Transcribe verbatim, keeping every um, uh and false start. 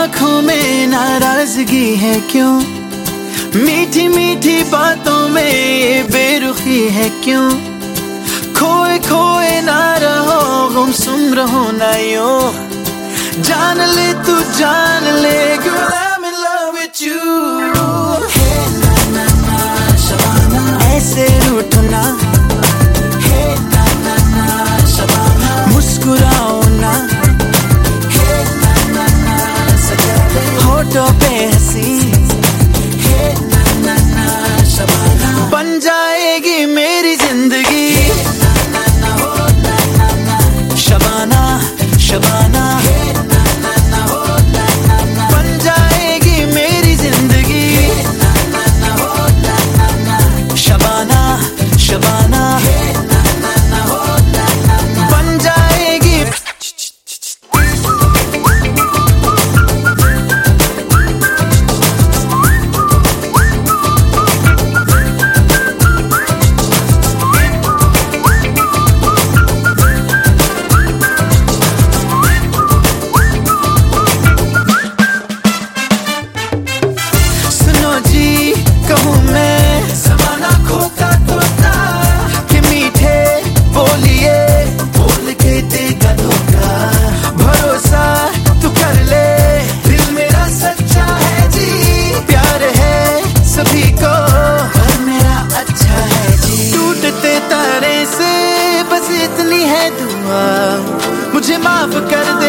आंखों में नाराजगी है क्यों, मीठी मीठी बातों में ये बेरुखी है क्यों। खोए खोए ना रहो, गुमसुम रहो ना यूं, जान ले तू जान ले, girl I'm in love with you। Hey ना ना ना शबाना, ऐसे रूठो ना, hey ना ना ना शबाना, मुस्कुराओ ना, hey ना ना ना सजा दे होठों पे हंसी, hey ना ना ना शबाना, बन जाएगी मेरी जिंदगी, hey ना ना ना हो ना ना ना शबाना शबाना, मुझे माफ कर